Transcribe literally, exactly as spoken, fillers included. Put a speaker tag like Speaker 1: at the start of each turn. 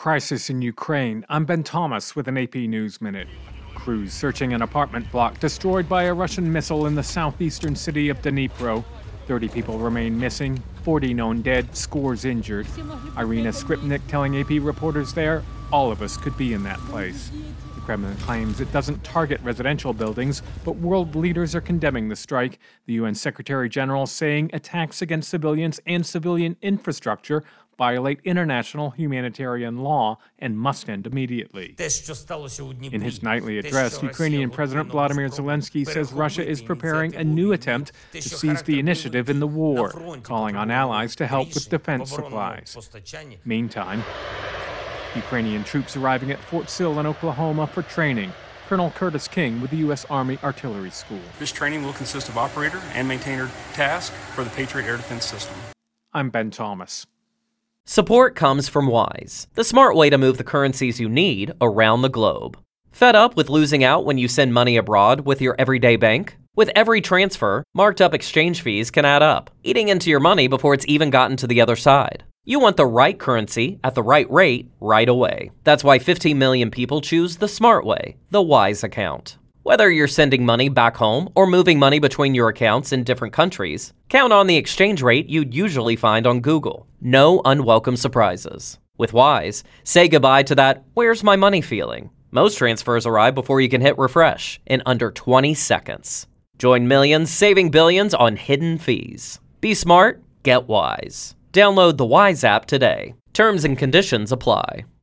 Speaker 1: Crisis in Ukraine. I'm Ben Thomas with an A P News Minute. Crews searching an apartment block destroyed by a Russian missile in the southeastern city of Dnipro. thirty people remain missing, forty known dead, scores injured. Irina Skripnik telling A P reporters there, all of us could be in that place. The Kremlin claims it doesn't target residential buildings, but world leaders are condemning the strike. The U N Secretary General saying attacks against civilians and civilian infrastructure violate international humanitarian law and must end immediately. In his nightly address, Ukrainian President Vladimir Zelensky says Russia is preparing a new attempt to seize the initiative in the war, calling on allies to help with defense supplies. Meantime, Ukrainian troops arriving at Fort Sill in Oklahoma for training. Colonel Curtis King with the U S Army Artillery School.
Speaker 2: This training will consist of operator and maintainer tasks for the Patriot Air Defense System.
Speaker 1: I'm Ben Thomas.
Speaker 3: Support comes from Wise, the smart way to move the currencies you need around the globe. Fed up with losing out when you send money abroad with your everyday bank? With every transfer, marked up exchange fees can add up, eating into your money before it's even gotten to the other side. You want the right currency at the right rate right away. That's why fifteen million people choose the smart way, the Wise account. Whether you're sending money back home or moving money between your accounts in different countries, count on the exchange rate you'd usually find on Google. No unwelcome surprises. With Wise, say goodbye to that "where's my money" feeling. Most transfers arrive before you can hit refresh in under twenty seconds. Join millions saving billions on hidden fees. Be smart, get Wise. Download the Wise app today. Terms and conditions apply.